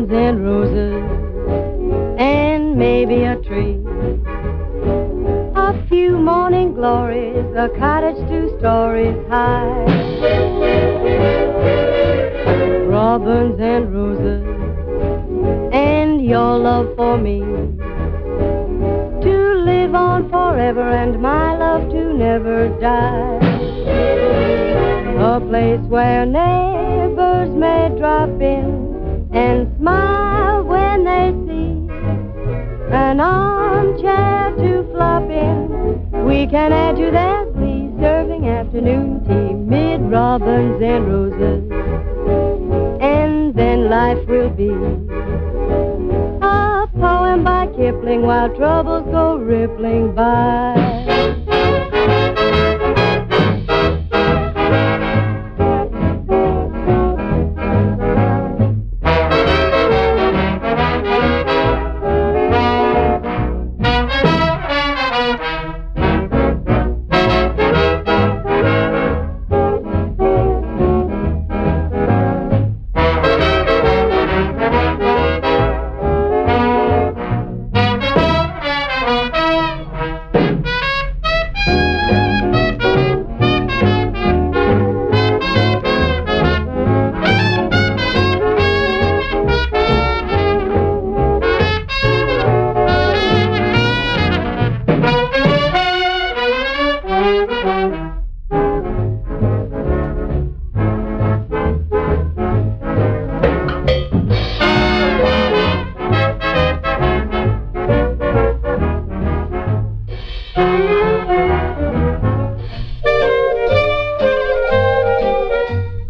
robins and roses, and maybe a tree. A few morning glories, a cottage 2 stories high. Robins and roses, and your love for me, to live on forever and my love to never die. A place where neighbors may drop in and smile when they see an armchair to flop in. We can add to their glee, serving afternoon tea mid robins and roses, and then life will be a poem by Kipling while troubles go rippling by.